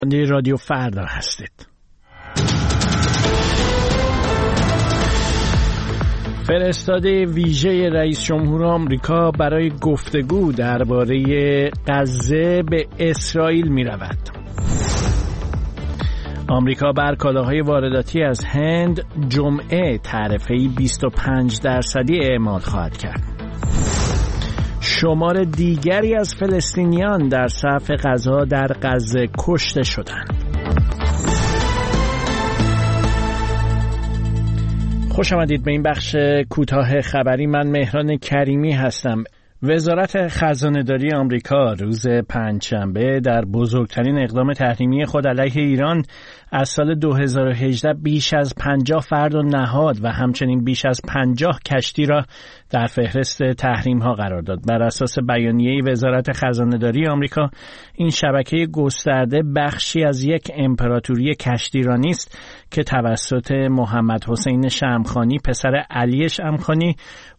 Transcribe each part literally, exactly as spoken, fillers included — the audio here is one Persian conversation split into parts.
رادیو فردا هستید. فرستاده ویژه رئیس جمهور آمریکا برای گفتگو درباره غزه به اسرائیل می رود. آمریکا بر کالاهای وارداتی از هند جمعه تعرفه‌ای بیست و پنج درصدی اعمال خواهد کرد. شمار دیگری از فلسطینیان در صف غزا در غزه کشته شدند. خوش آمدید به این بخش کوتاه خبری. من مهران کریمی هستم. وزارت خزانه‌داری آمریکا روز پنجشنبه در بزرگترین اقدام تحریمی خود علیه ایران از سال دو هزار و هجده بیش از پنجاه فرد و نهاد و همچنین بیش از پنجاه کشتی را در فهرست تحریم‌ها قرار داد. بر اساس بیانیه وزارت خزانه‌داری آمریکا، این شبکه گسترده بخشی از یک امپراتوری کشتیرانی است که توسط محمد حسین شمخانی پسر علی شمخانی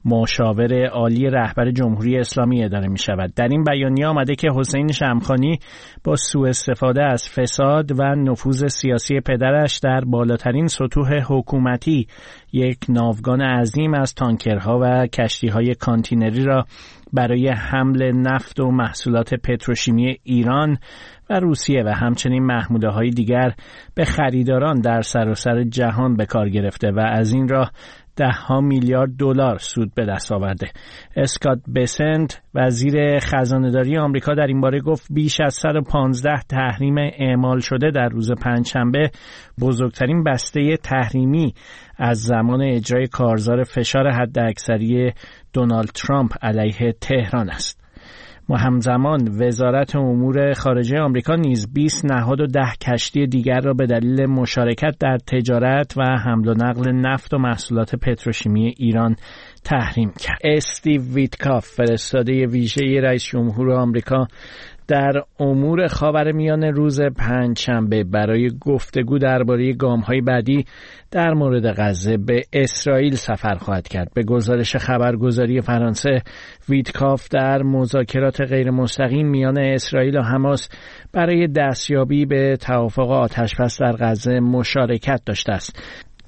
مشاور عالی رهبر جمهوری اسلامی اداره می شود. در این بیانیه آمده که حسین شمخانی با سوء استفاده از فساد و نفوذ سیاسی پدرش در بالاترین سطوح حکومتی یک ناوگان عظیم از تانکرها و کشتی‌های کانتینری را برای حمل نفت و محصولات پتروشیمی ایران و روسیه و همچنین محموله‌های دیگر به خریداران در سراسر جهان به کار گرفته و از این راه ده ها میلیارد دلار سود به دست آورده. اسکات بسنت وزیر خزانه‌داری آمریکا در این باره گفت بیش از صد و پانزده تحریم اعمال شده در روز پنجشنبه بزرگترین بسته تحریمی از زمان اجرای کارزار فشار حداکثری دونالد ترامپ علیه تهران است. و همزمان وزارت امور خارجه آمریکا نیز بیست نهاد و ده کشتی دیگر را به دلیل مشارکت در تجارت و حمل و نقل نفت و محصولات پتروشیمی ایران تحریم کرد. استیو ویتکاف فرستاده ویژه رئیس جمهور آمریکا در امور خاورمیانه روز پنجشنبه برای گفتگو درباره گام‌های بعدی در مورد غزه به اسرائیل سفر خواهد کرد. به گزارش خبرگزاری فرانسه، ویتکاف در مذاکرات غیر مستقیم میان اسرائیل و حماس برای دستیابی به توافق آتش‌بس در غزه مشارکت داشته است.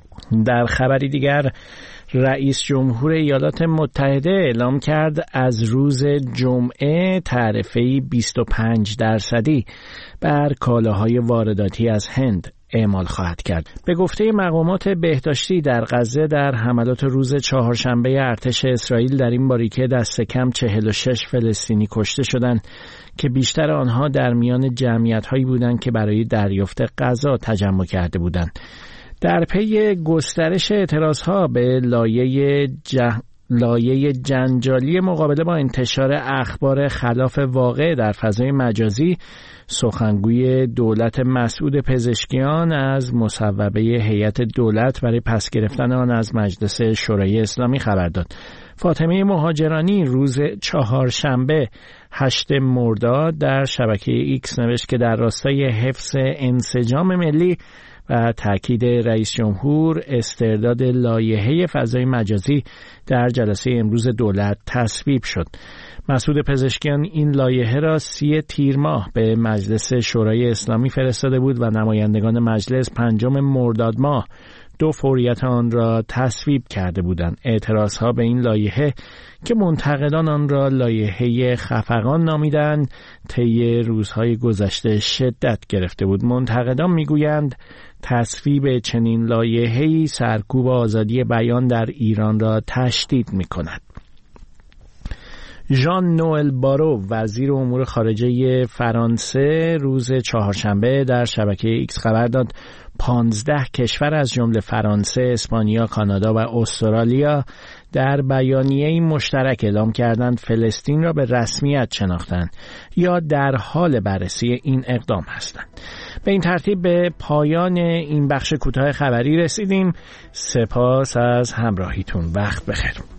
در خبری دیگر، رئیس جمهور ایالات متحده اعلام کرد از روز جمعه تعرفه‌ای بیست و پنج درصدی بر کالاهای وارداتی از هند اعمال خواهد کرد. به گفته مقامات بهداشتی در غزه در حملات روز چهارشنبه ارتش اسرائیل در این باریکه دست کم چهل و شش فلسطینی کشته شدند که بیشتر آنها در میان جمعیت‌هایی بودند که برای دریافت غذا تجمع کرده بودند. در پی گسترش اعتراضها به لایه جه... لایه جنجالی مقابله با انتشار اخبار خلاف واقع در فضای مجازی، سخنگوی دولت مسعود پزشکیان از مصوبه هیئت دولت برای پس گرفتن آن از مجلس شورای اسلامی خبر داد. فاطمه مهاجرانی روز چهارشنبه هشتم مرداد در شبکه ایکس نوشت که در راستای حفظ انسجام ملی و تاکید رئیس جمهور، استرداد لایحه فضای مجازی در جلسه امروز دولت تصویب شد. مسعود پزشکیان این لایحه را سی تیر ماه به مجلس شورای اسلامی فرستاده بود و نمایندگان مجلس پنجم مرداد ماه دو فوریت آن را تصویب کرده بودند. اعتراضها به این لایحه که منتقدان آن را لایحه خفقان نامیدند، طی روزهای گذشته شدت گرفته بود. منتقدان میگویند تصویب چنین لایحه‌ای سرکوب آزادی بیان در ایران را تشدید می‌کند. ژان نوئل بارو وزیر امور خارجه فرانسه روز چهارشنبه در شبکه ایکس خبر داد پانزده کشور از جمله فرانسه، اسپانیا، کانادا و استرالیا در بیانیه‌ای مشترک اعلام کردند فلسطین را به رسمیت شناختند یا در حال بررسی این اقدام هستند. به این ترتیب به پایان این بخش کوتاه خبری رسیدیم. سپاس از همراهیتون. وقت بخیر.